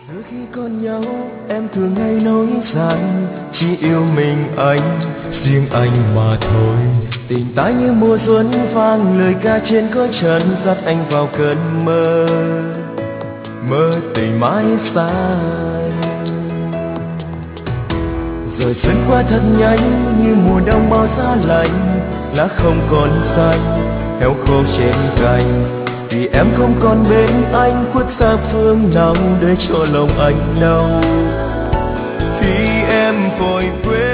Đôi khi còn nhau em thường hay nói rằng chỉ yêu mình anh, riêng anh mà thôi. Tình ta như mùa xuân vang lời ca trên cõi trần, dắt anh vào cơn mơ, mơ tình mãi xa. Rồi xuân qua thật nhanh như mùa đông bao giá lạnh, lá không còn xanh héo khô trên cành. Vì em không còn bên anh, khuất xa phương nào để cho lòng anh đau. Khi em vội quên